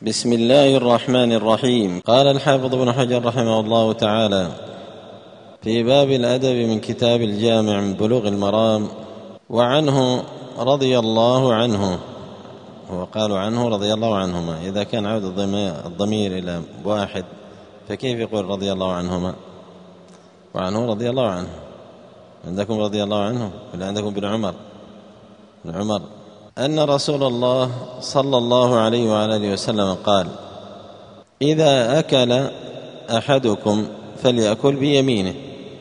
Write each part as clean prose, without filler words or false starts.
بسم الله الرحمن الرحيم. قال الحافظ ابن حجر رحمه الله تعالى في باب الأدب من كتاب الجامع من بلوغ المرام: وعنه رضي الله عنه. وقالوا عنه رضي الله عنهما، إذا كان عود الضمير إلى واحد فكيف يقول رضي الله عنهما؟ وعنه رضي الله عنه. عندكم رضي الله عنه ولا عندكم ابن عمر أن رسول الله صلى الله عليه وعلى آله وسلم قال: إذا أكل أحدكم فليأكل بيمينه،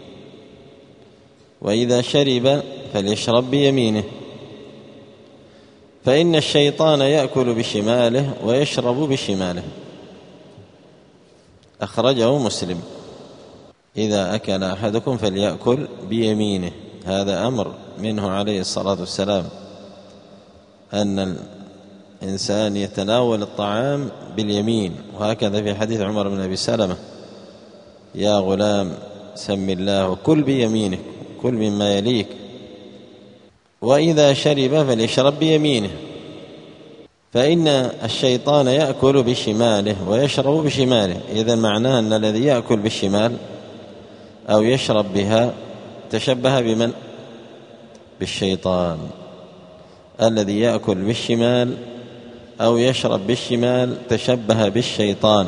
وإذا شرب فليشرب بيمينه، فإن الشيطان يأكل بشماله ويشرب بشماله. أخرجه مسلم. إذا أكل أحدكم فليأكل بيمينه، هذا أمر منه عليه الصلاة والسلام، أن الإنسان يتناول الطعام باليمين. وهكذا في حديث عمر بن أبي سلمة: يا غلام سم الله وكل بيمينك، كل مما يليك. وإذا شرب فليشرب بيمينه، فإن الشيطان يأكل بشماله ويشرب بشماله. إذن معناه أن الذي يأكل بالشمال أو يشرب بها تشبه بمن؟ بالشيطان. الذي يأكل بالشمال أو يشرب بالشمال تشبه بالشيطان.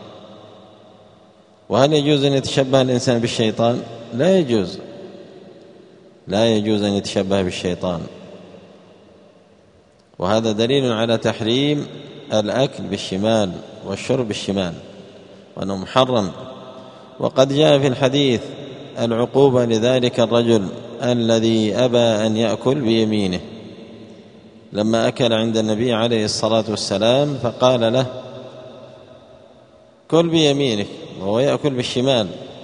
وهل يجوز أن يتشبه الإنسان بالشيطان؟ لا يجوز، لا يجوز أن يتشبه بالشيطان. وهذا دليل على تحريم الأكل بالشمال والشرب بالشمال، وأنه محرم. وقد جاء في الحديث العقوبة لذلك الرجل الذي أبى أن يأكل بيمينه، لما أكل عند النبي عليه الصلاة والسلام فقال له: كل بيمينك، وهو يأكل بالشمال.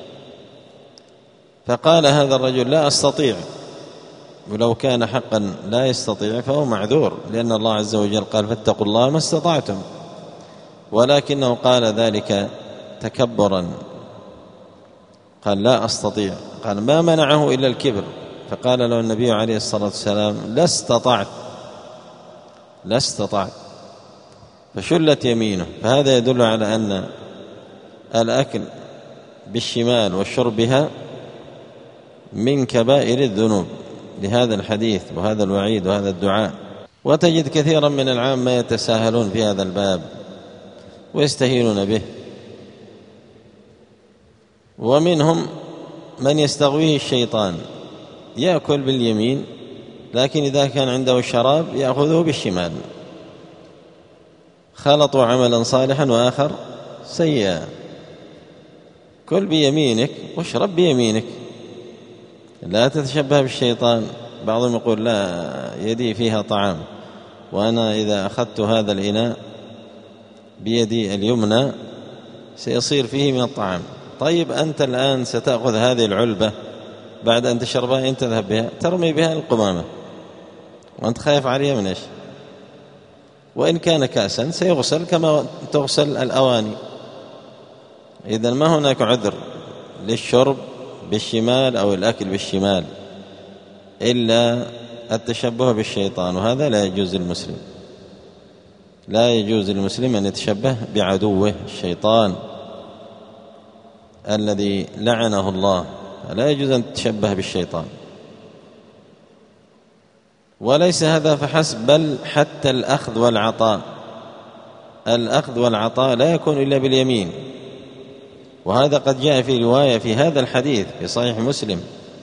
فقال هذا الرجل: لا أستطيع. ولو كان حقا لا يستطيع فهو معذور، لأن الله عز وجل قال: فاتقوا الله ما استطعتم. ولكنه قال ذلك تكبرا، قال: لا أستطيع. قال: ما منعه إلا الكبر. فقال له النبي عليه الصلاة والسلام: لا استطعت. فشلت يمينه. فهذا يدل على أن الأكل بالشمال والشرب بها من كبائر الذنوب، لهذا الحديث وهذا الوعيد وهذا الدعاء. وتجد كثيرا من العامة يتساهلون في هذا الباب ويستهينون به، ومنهم من يستغويه الشيطان، يأكل باليمين، لكن إذا كان عنده الشراب يأخذه بالشمال. خلطوا عملا صالحا وآخر سيئا. كل بيمينك واشرب بيمينك، لا تتشبه بالشيطان. بعضهم يقول: لا، يدي فيها طعام، وأنا إذا أخذت هذا الإناء بيدي اليمنى سيصير فيه من الطعام. طيب أنت الآن ستأخذ هذه العلبة بعد أن تشربها، إن تذهب بها ترمي بها القمامة، وأنت خايف عليها من إيش؟ وإن كان كاسا سيغسل كما تغسل الأواني. إذن ما هناك عذر للشرب بالشمال أو الأكل بالشمال إلا التشبه بالشيطان، وهذا لا يجوز للمسلم. لا يجوز للمسلم أن يتشبه بعدوه الشيطان الذي لعنه الله. لا يجوز أن تتشبه بالشيطان. وليس هذا فحسب، بل حتى الأخذ والعطاء لا يكون إلا باليمين. وهذا قد جاء في رواية في هذا الحديث في صحيح مسلم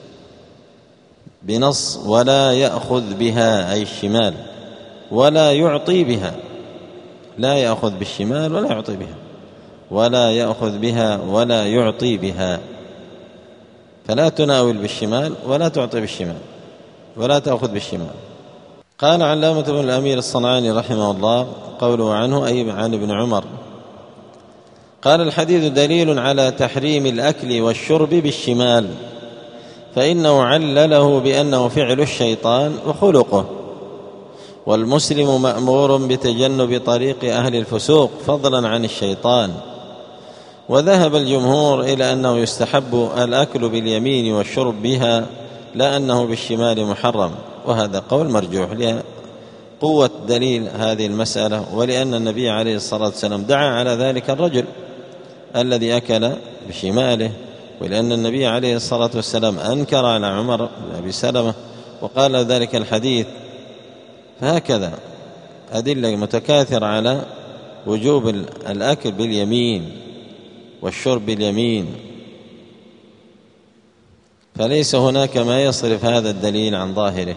بنص: ولا يأخذ بها، أي الشمال، ولا يعطي بها. لا يأخذ بالشمال ولا يعطي بها، ولا يأخذ بها ولا يعطي بها. فلا تناول بالشمال ولا تعطي بالشمال ولا تأخذ بالشمال. قال علامة ابن الأمير الصنعاني رحمه الله: قوله عنه أي عن ابن عمر. قال: الحديث دليل على تحريم الأكل والشرب بالشمال، فإنه علله بأنه فعل الشيطان وخلقه، والمسلم مأمور بتجنب طريق أهل الفسوق فضلا عن الشيطان. وذهب الجمهور إلى أنه يستحب الأكل باليمين والشرب بها، لا أنه بالشمال محرم. وهذا قول مرجوح قوة دليل هذه المسألة، ولأن النبي عليه الصلاة والسلام دعا على ذلك الرجل الذي أكل بشماله، ولأن النبي عليه الصلاة والسلام أنكر على عمر بن أبي سلمة وقال ذلك الحديث. فهكذا أدلة متكاثرة على وجوب الأكل باليمين والشرب باليمين، فليس هناك ما يصرف هذا الدليل عن ظاهره،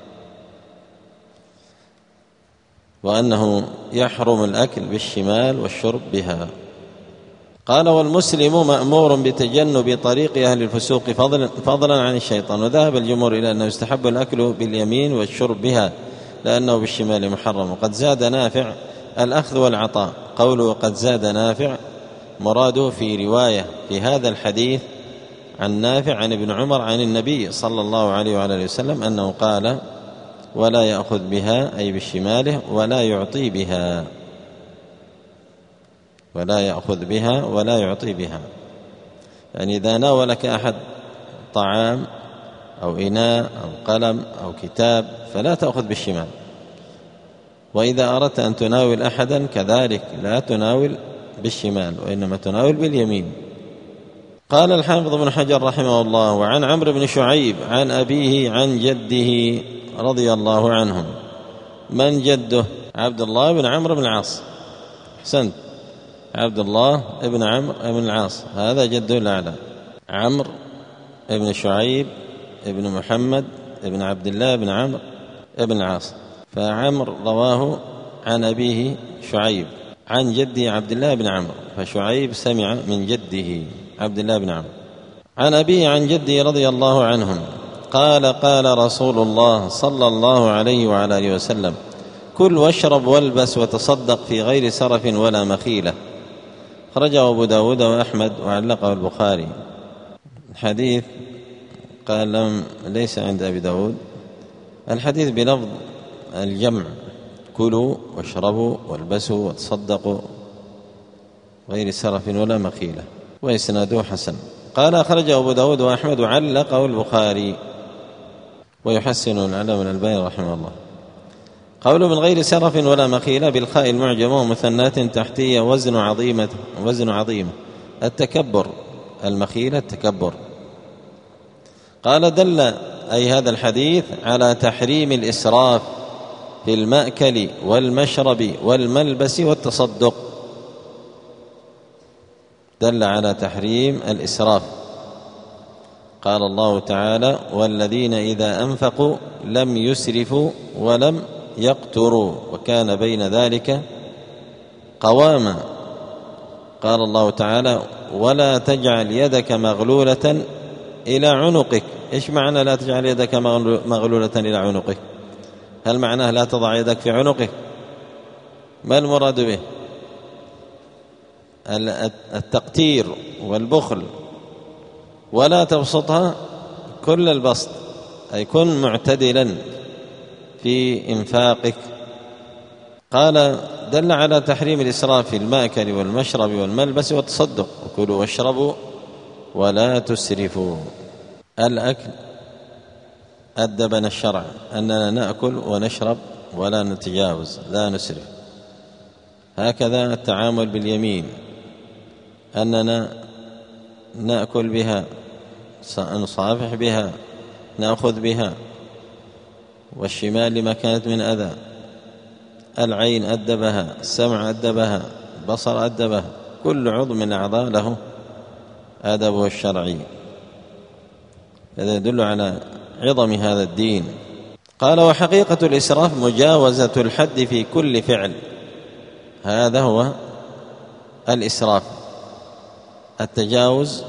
وأنه يحرم الأكل بالشمال والشرب بها. قال: والمسلم مأمور بتجنب طريق أهل الفسوق فضلا عن الشيطان. وذهب الجمهور إلى أنه يستحب الأكل باليمين والشرب بها لأنه بالشمال محرم. وقد زاد نافع الأخذ والعطاء. قوله قد زاد نافع مراده في رواية في هذا الحديث عن نافع عن ابن عمر عن النبي صلى الله عليه وعلى آله وسلم أنه قال: ولا يأخذ بها أي بشماله ولا يعطي بها، ولا يأخذ بها ولا يعطي بها. يعني إذا ناولك أحد طعام أو إناء أو قلم أو كتاب فلا تأخذ بالشمال، وإذا أردت أن تناول أحدا كذلك لا تناول بالشمال وإنما تناول باليمين. قال الحافظ ابن حجر رحمه الله: وعن عمرو بن شعيب عن أبيه عن جده رضي الله عنهم. من جده؟ عبد الله بن عمرو بن العاص. أحسنت، عبد الله بن عمرو بن العاص هذا جده الأعلى. عمرو بن شعيب بن محمد بن عبد الله بن عمرو بن العاص. فعمرو رواه عن أبيه شعيب عن جده عبد الله بن عمرو، فشعيب سمع من جده عبد الله بن عمرو عن أبيه عن جده رضي الله عنهم قال: قال رسول الله صلى الله عليه وعلى آله وسلم: كل واشرب والبس وتصدق في غير سرف ولا مخيلة. خرجه أبو داود وأحمد وعلقه البخاري. الحديث قال ليس عند أبي داود، الحديث بلفظ الجمع: كلوا واشربوا والبسوا وتصدقوا غير سرف ولا مخيلة، وإسناده حسن. قال: أخرجه أبو داود وأحمد وعلقه البخاري. ويحسن العلامة الألباني رحمه الله. قوله من غير سرف ولا مخيلة بالخاء المعجمة ومثنات تحتية وزن عظيمة. التكبر، المخيلة التكبر. قال: دل أي هذا الحديث على تحريم الإسراف في المأكل والمشرب والملبس والتصدق. دل على تحريم الإسراف. قال الله تعالى: والذين إذا أنفقوا لم يسرفوا ولم يقتروا وكان بين ذلك قواما. قال الله تعالى: ولا تجعل يدك مغلولة إلى عنقك. إيش معنى لا تجعل يدك مغلولة إلى عنقك؟ هل معناه لا تضع يدك في عنقك؟ ما المراد به؟ التقتير والبخل. ولا تبسطها كل البسط، أي كن معتدلا في إنفاقك. قال: دل على تحريم الإسراف في المأكل والمشرب والملبس والتصدق. وكلوا واشربوا ولا تسرفوا. الأكل أدبنا الشرع أننا نأكل ونشرب ولا نتجاوز، لا نسرف. هكذا التعامل باليمين، أننا نأكل بها، نصافح بها، نأخذ بها. والشمال لما كانت من أذى. العين أدبها، السمع أدبها، البصر أدبها. كل عضو من الأعضاء له أدبه الشرعي. هذا يدل على عظم هذا الدين. قال: وحقيقة الإسراف مجاوزة الحد في كل فعل. هذا هو الإسراف، التجاوز،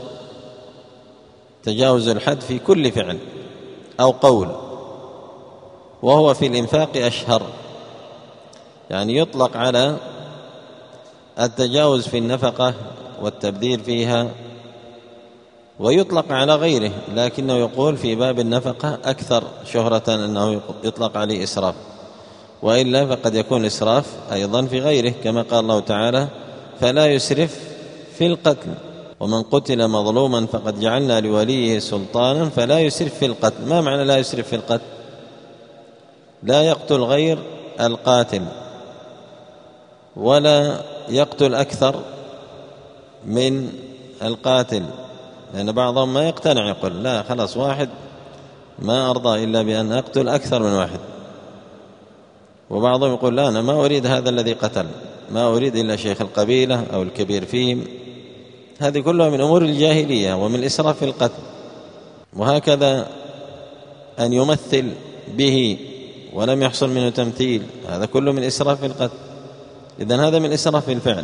تجاوز الحد في كل فعل أو قول، وهو في الإنفاق أشهر. يعني يطلق على التجاوز في النفقة والتبذير فيها، ويطلق على غيره، لكنه يقول في باب النفقة أكثر شهرة أنه يطلق عليه إسراف، وإلا فقد يكون إسراف أيضا في غيره، كما قال الله تعالى: فلا يسرف في القتل ومن قتل مظلوما فقد جعلنا لوليه سلطانا فلا يسرف في القتل. ما معنى لا يسرف في القتل؟ لا يقتل غير القاتل، ولا يقتل أكثر من القاتل، لأن بعضهم ما يقتنع، يقول لا خلاص واحد ما أرضى إلا بأن أقتل أكثر من واحد، وبعضهم يقول لا أنا ما أريد هذا الذي قتل، ما أريد إلا شيخ القبيلة أو الكبير فيهم. هذه كلها من أمور الجاهلية ومن الإسراف في القتل. وهكذا أن يمثل به ولم يحصل منه تمثيل، هذا كله من إسراف في القتل، إذن هذا من إسراف في الفعل.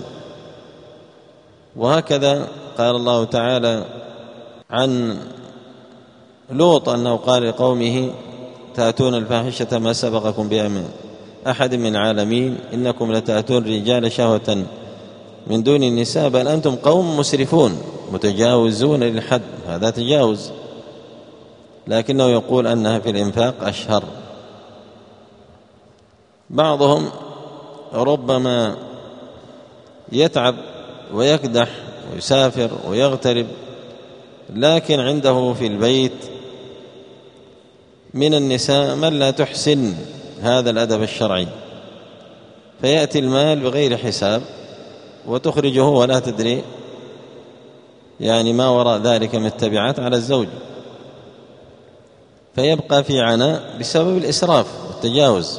وهكذا قال الله تعالى عن لوط أنه قال لقومه تأتون الفاحشة ما سبقكم بها من أحد من العالمين إنكم لتأتون الرجال شهوة من دون النساء بل أنتم قوم مسرفون متجاوزون للحد. هذا تجاوز، لكنه يقول أنها في الإنفاق أشهر. بعضهم ربما يتعب ويكدح ويسافر ويغترب، لكن عنده في البيت من النساء من لا تحسن هذا الأدب الشرعي، فيأتي المال بغير حساب وتخرجه ولا تدري يعني ما وراء ذلك من التبعات على الزوج، فيبقى في عناء بسبب الإسراف والتجاوز،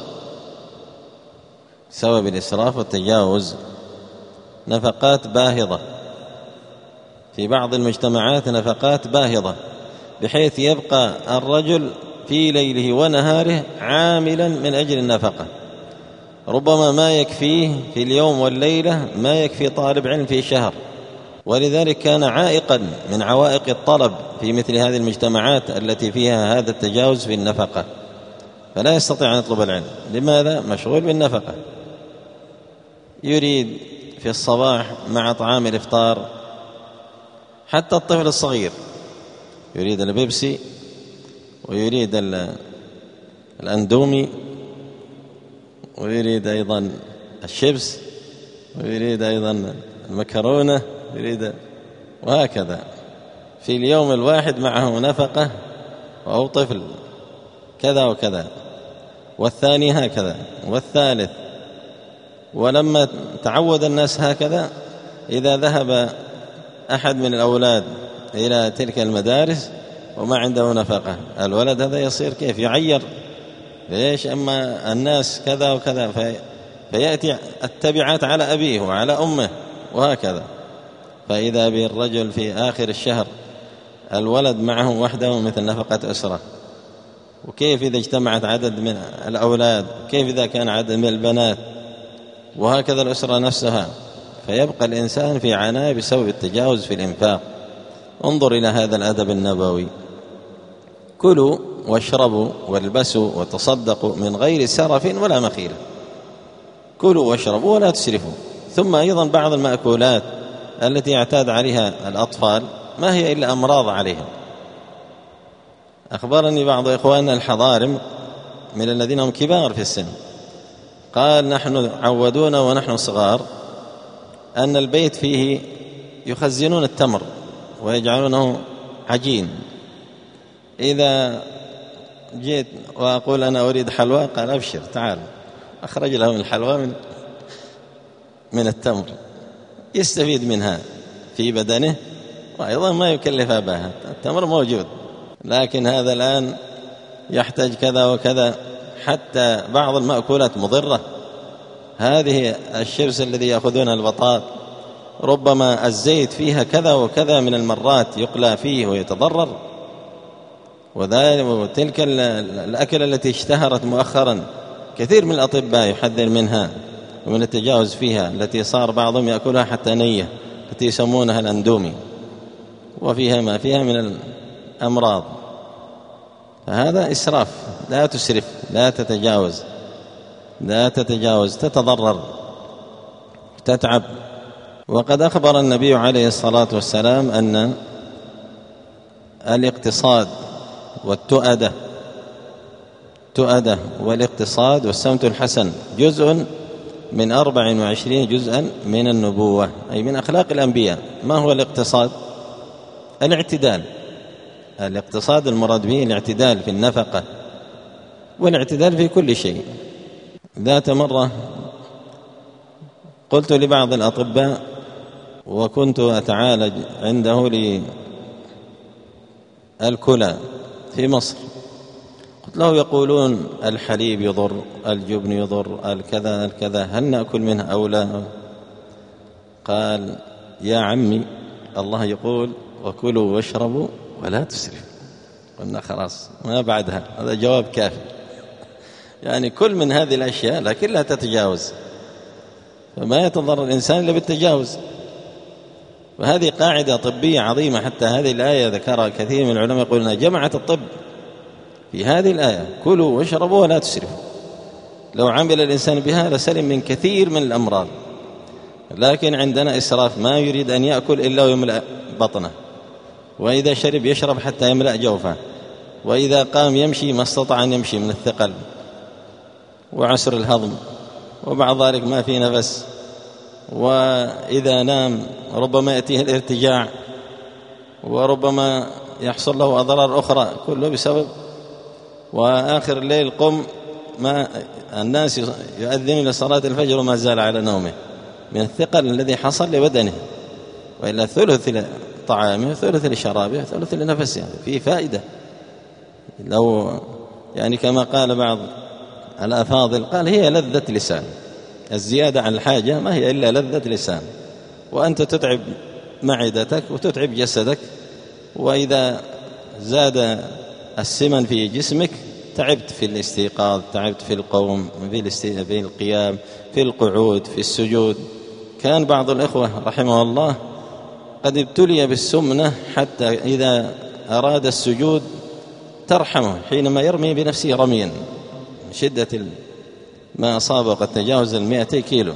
بسبب الإسراف والتجاوز. نفقات باهظة في بعض المجتمعات، نفقات باهظة بحيث يبقى الرجل في ليله ونهاره عاملا من أجل النفقة، ربما ما يكفيه في اليوم والليلة ما يكفي طالب علم في شهر. ولذلك كان عائقا من عوائق الطلب في مثل هذه المجتمعات التي فيها هذا التجاوز في النفقة، فلا يستطيع أن يطلب العلم. لماذا؟ مشغول بالنفقة، يريد في الصباح مع طعام الإفطار، حتى الطفل الصغير يريد البيبسي ويريد الأندومي ويريد أيضا الشيبس ويريد أيضا المكرونة يريد، وهكذا في اليوم الواحد معه نفقة، وهو طفل كذا وكذا، والثاني هكذا، والثالث. ولما تعود الناس هكذا، إذا ذهب أحد من الأولاد إلى تلك المدارس وما عنده نفقة، الولد هذا يصير كيف؟ يعير. ليش؟ أما الناس كذا وكذا، فيأتي التبعات على أبيه وعلى أمه وهكذا. فإذا بالرجل في آخر الشهر الولد معه وحده مثل نفقة أسرة، وكيف إذا اجتمعت عدد من الأولاد، كيف إذا كان عدد من البنات، وهكذا الأسرة نفسها. فيبقى الإنسان في عناء بسبب التجاوز في الإنفاق. انظر إلى هذا الأدب النبوي: كلوا واشربوا والبسوا وتصدقوا من غير سرف ولا مخيلة. كلوا واشربوا ولا تسرفوا. ثم أيضا بعض المأكولات التي يعتاد عليها الأطفال ما هي إلا أمراض عليهم. أخبرني بعض إخواننا الحضارم من الذين هم كبار في السن، قال نحن عودونا ونحن صغار أن البيت فيه يخزنون التمر ويجعلونه عجين. إذا جيت وأقول أنا أريد حلوى، قال أبشر تعال، أخرج لهم الحلوى من التمر، يستفيد منها في بدنه، وأيضا ما يكلف أباها، التمر موجود. لكن هذا الآن يحتاج كذا وكذا، حتى بعض المأكولات مضرة. هذه الشيبس الذي يأخذون البطاط، ربما الزيت فيها كذا وكذا من المرات يقلى فيه ويتضرر. وتلك الأكل التي اشتهرت مؤخرا كثير من الأطباء يحذر منها ومن التجاوز فيها، التي صار بعضهم يأكلها حتى نية، التي يسمونها الأندومي، وفيها ما فيها من الأمراض. فهذا إسراف. لا تسرف، لا تتجاوز، لا تتجاوز، تتضرر، تتعب. وقد أخبر النبي عليه الصلاة والسلام أن الاقتصاد والتؤدة والاقتصاد والسمت الحسن جزء من 24 جزءا من النبوة، أي من أخلاق الأنبياء. ما هو الاقتصاد؟ الاعتدال. الاقتصاد المراد به الاعتدال في النفقة والاعتدال في كل شيء. ذات مرة قلت لبعض الأطباء وكنت أتعالج عنده للكلى في مصر، قلت له: يقولون الحليب يضر، الجبن يضر، الكذا، هل نأكل منه أو لا؟ قال: يا عمي، الله يقول: وكلوا واشربوا ولا تسرفوا. قلنا: خلاص ما بعدها، هذا جواب كافي. يعني كل من هذه الأشياء لكن لا تتجاوز، فما يتضرر الإنسان إلا بالتجاوز. وهذه قاعدة طبية عظيمة، حتى هذه الآية ذكرها كثير من العلماء يقولون جمعت الطب في هذه الآية: كلوا واشربوا ولا تسرفوا. لو عمل الإنسان بها لسلم من كثير من الأمراض، لكن عندنا إسراف، ما يريد أن يأكل إلا ويملأ بطنه، وإذا شرب يشرب حتى يملأ جوفه، وإذا قام يمشي ما استطاع أن يمشي من الثقل وعسر الهضم، وبعد ذلك ما في نفس، وإذا نام ربما يأتيه الارتجاع، وربما يحصل له أضرار أخرى، كله بسبب. وآخر الليل قم، ما الناس يؤذن لصلاة الفجر وما زال على نومه من الثقل الذي حصل لبدنه، وإلا ثلث لطعامه، ثلث لشرابه، ثلث لنفسه. في فائدة لو يعني كما قال بعض الأفاضل، قال: هي لذة لسان، الزيادة عن الحاجة ما هي إلا لذة لسان، وأنت تتعب معدتك وتتعب جسدك، وإذا زاد السمن في جسمك تعبت في الاستيقاظ، تعبت في القوم، في القيام، في القعود، في السجود. كان بعض الإخوة رحمه الله قد ابتلي بالسمنة حتى إذا أراد السجود ترحمه حينما يرمي بنفسه رميا من شدة ما أصابه، قد تجاوز 200 كيلو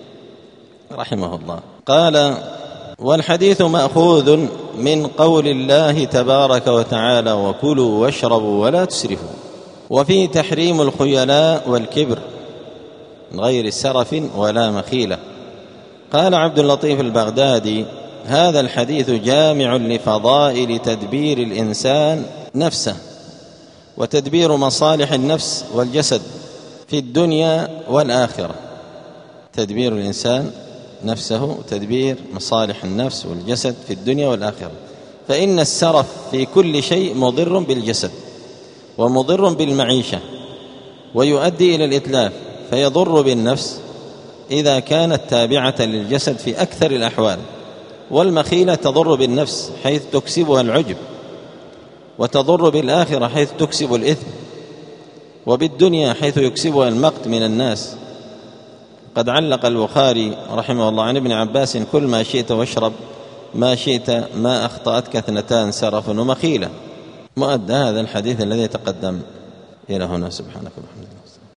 رحمه الله. قال: والحديث مأخوذ من قول الله تبارك وتعالى: وكلوا واشربوا ولا تسرفوا، وفيه تحريم الخيلاء والكبر من غير سرف ولا مخيلة. قال عبد اللطيف البغدادي: هذا الحديث جامع لفضائل تدبير الإنسان نفسه، وتدبير مصالح النفس والجسد في الدنيا والآخرة. تدبير الإنسان نفسه وتدبير مصالح النفس والجسد في الدنيا والآخرة. فإن السرف في كل شيء مضر بالجسد ومضر بالمعيشة، ويؤدي إلى الإتلاف، فيضر بالنفس إذا كانت تابعة للجسد في أكثر الأحوال، والمخيلة تضر بالنفس حيث تكسبها العجب، وتضر بالآخرة حيث تكسب الإثم، وبالدنيا حيث يكسبها المقت من الناس. قد علق البخاري رحمه الله عن ابن عباس: كل ما شئت واشرب ما شئت، ما أخطأتك 2 سرف ومخيلة. مؤدى هذا الحديث الذي تقدم إلى هنا. سبحانك اللهم وبحمدك.